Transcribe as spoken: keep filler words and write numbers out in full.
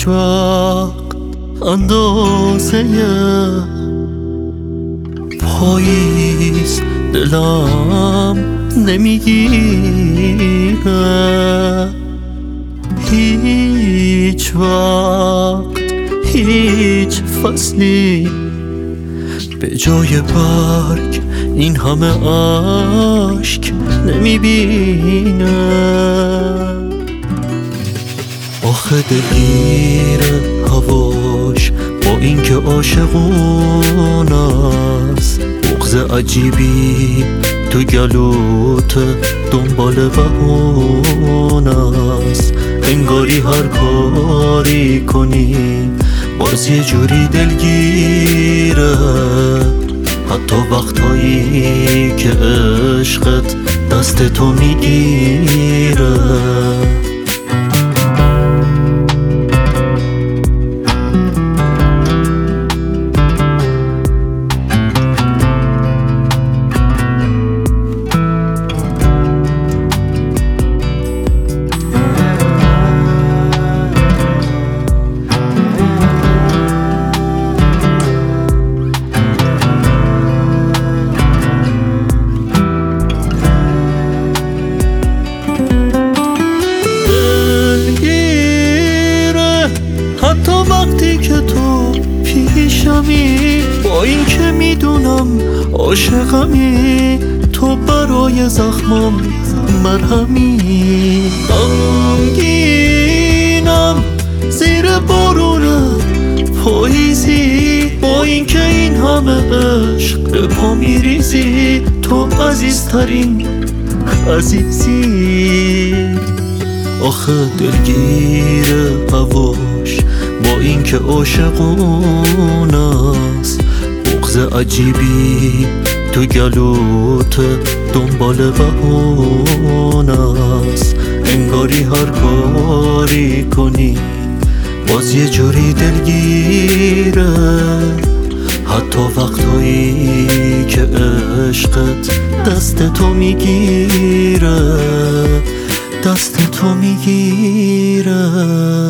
هیچ وقت اندازه پاییز دلم نمیگیره، هیچ وقت هیچ فصلی به جای برگ این همه اشک نمیبینه. آخه دلگیر هواش با اینکه عاشقون است، بغض عجیبی تو گلوت دنبال بهونه است. انگاری هر کاری کنی باز یه جوری دلگیره، حتی وقتایی که عشقت دست تو میگیره. حتی وقتی که تو پیشمی، با این که میدونم عاشقمی، تو برای زخمم مرهمی. غمگینم زیر بارون پاییزی، با این که این همه عشق به پا میریزی. تو عزیزترین عزیزی. آخه دلگیر هواش با این که عاشقون است، بغض عجیبی تو گلوت دنبال بهونه است. انگاری هر کاری کنی باز یه جوری دلگیره، حتی وقتایی که عشقت دست تو میگیره، دست تو میگیره.